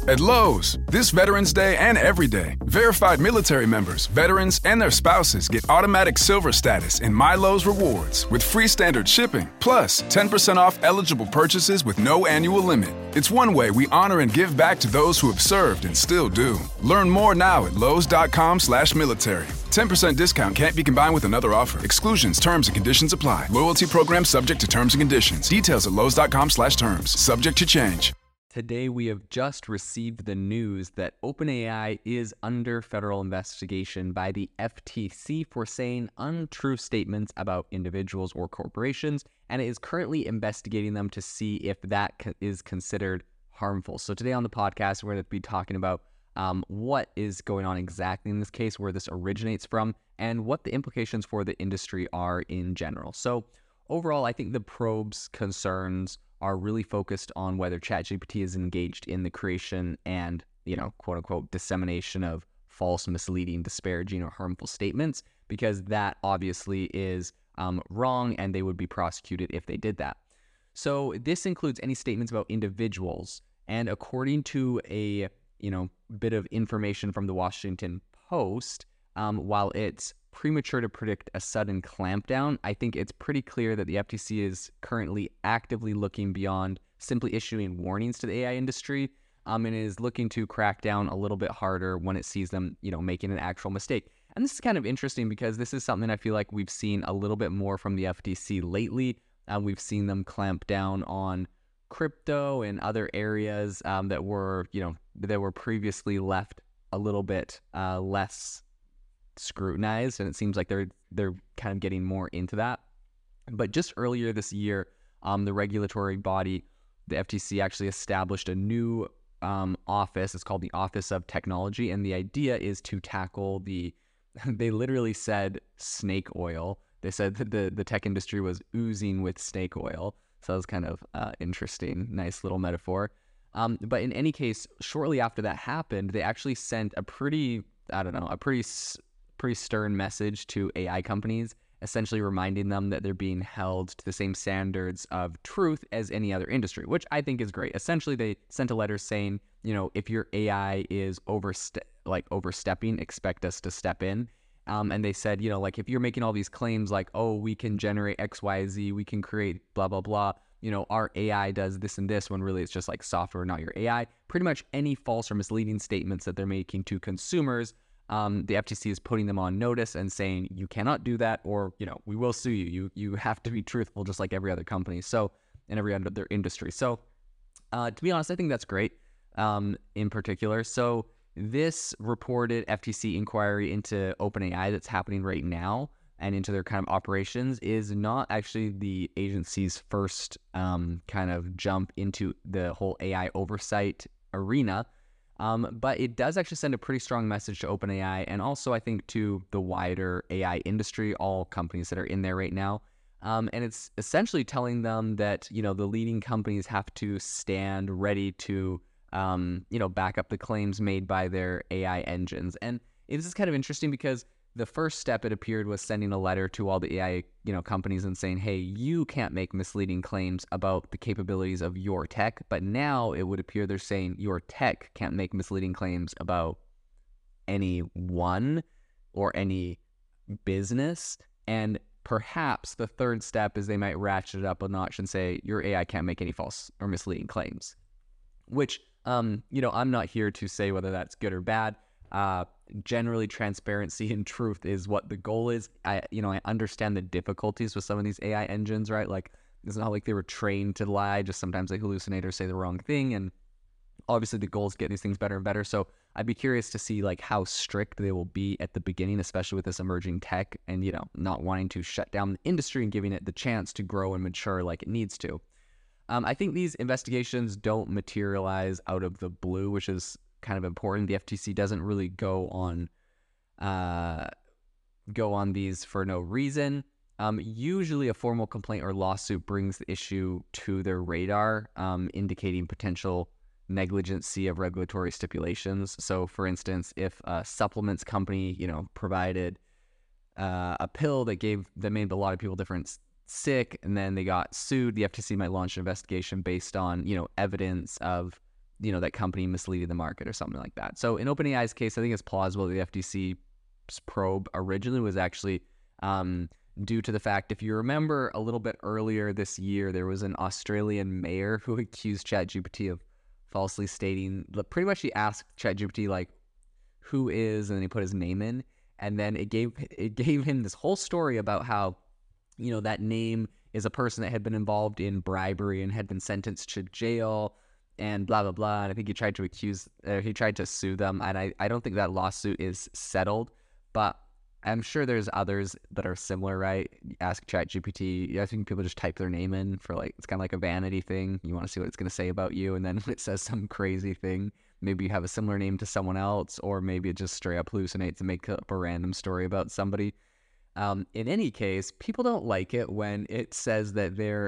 At Lowe's, this Veterans Day and every day, verified military members, veterans, and their spouses get automatic silver status in My Lowe's Rewards with free standard shipping, plus 10% off eligible purchases with no annual limit. It's one way we honor and give back to those who have served and still do. Learn more now at lowes.com/military. 10% discount can't be combined with another offer. Exclusions, terms, and conditions apply. Loyalty program subject to terms and conditions. Details at lowes.com/terms. Subject to change. Today, we have just received the news that OpenAI is under federal investigation by the FTC for saying untrue statements about individuals or corporations, and it is currently investigating them to see if that is considered harmful. So today on the podcast, we're going to be talking about what is going on exactly in this case, where this originates from, and what the implications for the industry are in general. So overall, I think the probe's concerns are really focused on whether ChatGPT is engaged in the creation and, quote unquote, dissemination of false, misleading, disparaging, or harmful statements, because that obviously is wrong and they would be prosecuted if they did that. So this includes any statements about individuals. And according to a, bit of information from the Washington Post, while it's premature to predict a sudden clampdown, I think it's pretty clear that the FTC is currently actively looking beyond simply issuing warnings to the AI industry, and is looking to crack down a little bit harder when it sees them, making an actual mistake. And this is kind of interesting because this is something I feel like we've seen a little bit more from the FTC lately. We've seen them clamp down on crypto and other areas that were previously left a little bit less scrutinized, and it seems like they're kind of getting more into that. But just earlier this year, the regulatory body, the FTC, actually established a new office. It's called the Office of Technology, and the idea is to tackle they literally said snake oil. They said that the tech industry was oozing with snake oil, so that was kind of interesting, nice little metaphor. But in any case, shortly after that happened, they actually sent a pretty stern message to AI companies, essentially reminding them that they're being held to the same standards of truth as any other industry, which I think is great. Essentially, they sent a letter saying, if your AI is overstepping, expect us to step in. And they said, if you're making all these claims like, oh, we can generate X, Y, Z, we can create blah, blah, blah, our AI does this and this, when really it's just like software, not your AI. Pretty much any false or misleading statements that they're making to consumers, the FTC is putting them on notice and saying, you cannot do that, or, we will sue you. You have to be truthful, just like every other company. So, in every other industry. So, to be honest, I think that's great, in particular. So, this reported FTC inquiry into OpenAI that's happening right now and into their kind of operations is not actually the agency's first kind of jump into the whole AI oversight arena. But it does actually send a pretty strong message to OpenAI, and also I think to the wider AI industry, all companies that are in there right now. And it's essentially telling them that, the leading companies have to stand ready to, back up the claims made by their AI engines. And this is kind of interesting because the first step, it appeared, was sending a letter to all the AI, companies and saying, hey, you can't make misleading claims about the capabilities of your tech. But now it would appear they're saying your tech can't make misleading claims about anyone or any business. And perhaps the third step is they might ratchet it up a notch and say your AI can't make any false or misleading claims, which, I'm not here to say whether that's good or bad. Generally, transparency and truth is what the goal is. I understand the difficulties with some of these AI engines, right? Like, it's not like they were trained to lie, just sometimes they hallucinate or say the wrong thing. And obviously the goal is to get these things better and better. So I'd be curious to see like how strict they will be at the beginning, especially with this emerging tech and, not wanting to shut down the industry and giving it the chance to grow and mature like it needs to. I think these investigations don't materialize out of the blue, which is kind of important. The FTC doesn't really go on these for no reason. Usually a formal complaint or lawsuit brings the issue to their radar, indicating potential negligency of regulatory stipulations. So for instance, if a supplements company, provided a pill that made a lot of people sick, and then they got sued, the FTC might launch an investigation based on, evidence of that company misleading the market or something like that. So in OpenAI's case, I think it's plausible that the FTC's probe originally was actually due to the fact, if you remember a little bit earlier this year, there was an Australian mayor who accused ChatGPT of falsely stating, pretty much he asked ChatGPT like, who is, and then he put his name in, and then it gave him this whole story about how, that name is a person that had been involved in bribery and had been sentenced to jail and blah, blah, blah. And I think he tried to sue them. And I don't think that lawsuit is settled, but I'm sure there's others that are similar, right? Ask ChatGPT. I think people just type their name in for it's kind of like a vanity thing. You want to see what it's going to say about you. And then when it says some crazy thing, maybe you have a similar name to someone else, or maybe it just straight up hallucinates and makes up a random story about somebody. In any case, people don't like it when it says that they're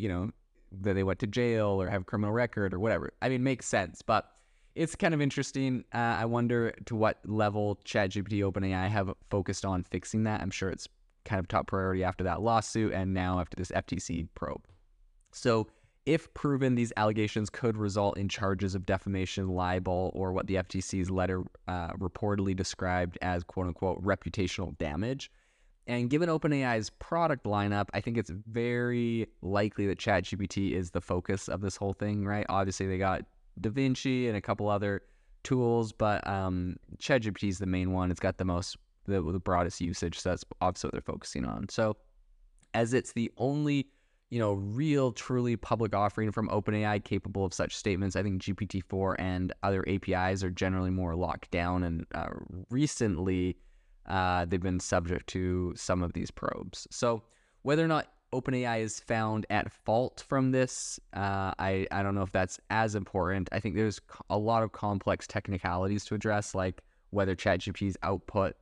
that they went to jail or have a criminal record or whatever. I mean, it makes sense, but it's kind of interesting. I wonder to what level ChatGPT, OpenAI have focused on fixing that. I'm sure it's kind of top priority after that lawsuit and now after this FTC probe. So if proven, these allegations could result in charges of defamation, libel, or what the FTC's letter reportedly described as quote-unquote reputational damage. And given OpenAI's product lineup, I think it's very likely that ChatGPT is the focus of this whole thing, right? Obviously, they got DaVinci and a couple other tools, but ChatGPT is the main one. It's got the broadest usage, so that's obviously what they're focusing on. So as it's the only, real, truly public offering from OpenAI capable of such statements, I think GPT-4 and other APIs are generally more locked down, and recently they've been subject to some of these probes. So whether or not OpenAI is found at fault from this, I don't know if that's as important. I think there's a lot of complex technicalities to address, like whether ChatGPT's output,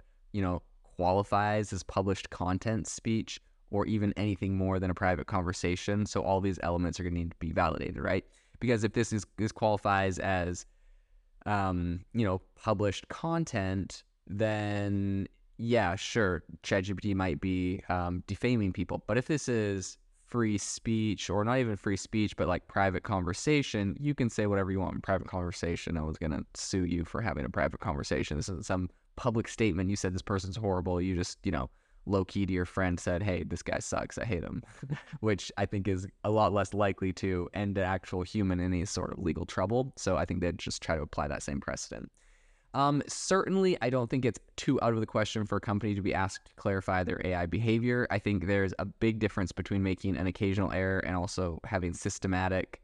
qualifies as published content, speech, or even anything more than a private conversation. So all these elements are going to need to be validated, right? Because if this qualifies as, published content, then yeah, sure, ChatGPT might be defaming people. But if this is free speech, or not even free speech, but like private conversation, you can say whatever you want in private conversation. No one's going to sue you for having a private conversation. This isn't some public statement. You said this person's horrible. You just, low key to your friend said, hey, this guy sucks, I hate him, which I think is a lot less likely to end an actual human in any sort of legal trouble. So I think they'd just try to apply that same precedent. Certainly, I don't think it's too out of the question for a company to be asked to clarify their AI behavior. I think there's a big difference between making an occasional error and also having systematic,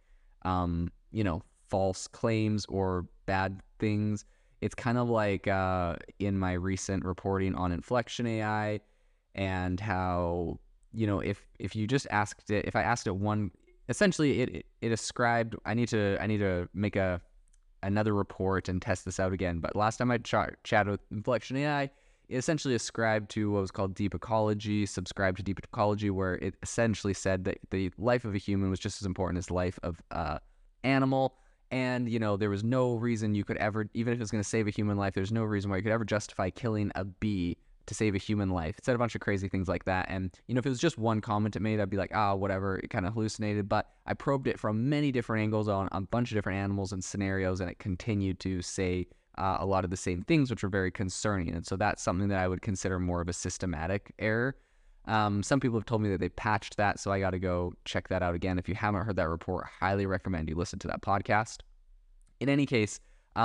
false claims or bad things. It's kind of like in my recent reporting on Inflection AI and how, if you just asked it, if I asked it one, essentially it ascribed, I need to make another report and test this out again. But last time I chatted with Inflection AI, it essentially ascribed to what was called deep ecology, subscribed to deep ecology, where it essentially said that the life of a human was just as important as the life of animal. And, there was no reason you could ever, even if it was going to save a human life, there's no reason why you could ever justify killing a bee to save a human life. It said a bunch of crazy things like that. And, if it was just one comment it made, I'd be like, whatever, it kind of hallucinated. But I probed it from many different angles on a bunch of different animals and scenarios, and it continued to say a lot of the same things, which were very concerning. And so that's something that I would consider more of a systematic error. Some people have told me that they patched that, so I got to go check that out again. If you haven't heard that report, highly recommend you listen to that podcast. In any case,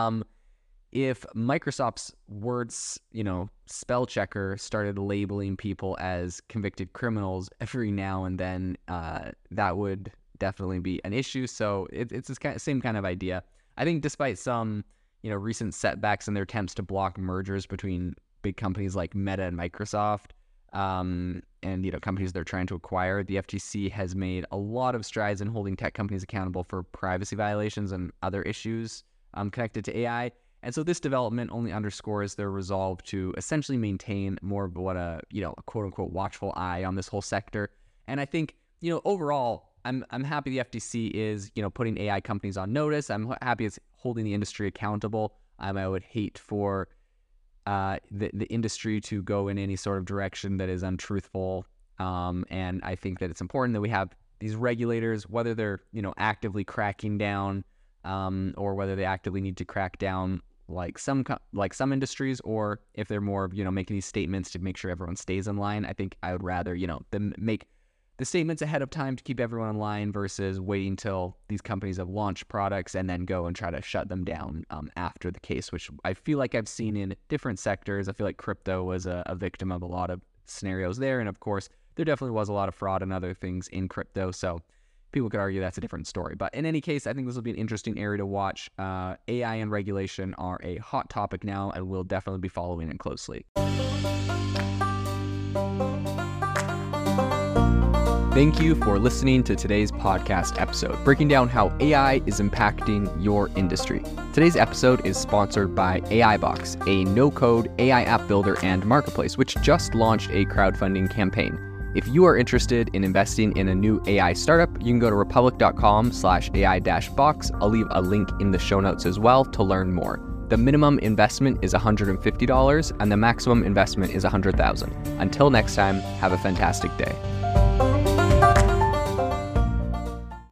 if Microsoft's words, spell checker started labeling people as convicted criminals every now and then, that would definitely be an issue. So it's the same kind of idea. I think despite some, recent setbacks in their attempts to block mergers between big companies like Meta and Microsoft, and companies they're trying to acquire, the FTC has made a lot of strides in holding tech companies accountable for privacy violations and other issues connected to AI. And so this development only underscores their resolve to essentially maintain more of what a quote unquote watchful eye on this whole sector. And I think, overall, I'm happy the FTC is, putting AI companies on notice. I'm happy it's holding the industry accountable. I would hate for the industry to go in any sort of direction that is untruthful. And I think that it's important that we have these regulators, whether they're, actively cracking down or whether they actively need to crack down like some industries, or if they're more of, making these statements to make sure everyone stays in line. I think I would rather, them make the statements ahead of time to keep everyone in line versus waiting till these companies have launched products and then go and try to shut them down after the case, which I feel like I've seen in different sectors. I feel like crypto was a victim of a lot of scenarios there. And of course, there definitely was a lot of fraud and other things in crypto. So people could argue that's a different story. But in any case, I think this will be an interesting area to watch. AI and regulation are a hot topic now, and we'll definitely be following it closely. Thank you for listening to today's podcast episode, breaking down how AI is impacting your industry. Today's episode is sponsored by AIbox, a no-code AI app builder and marketplace, which just launched a crowdfunding campaign. If you are interested in investing in a new AI startup, you can go to republic.com/AI-box. I'll leave a link in the show notes as well to learn more. The minimum investment is $150 and the maximum investment is $100,000. Until next time, have a fantastic day.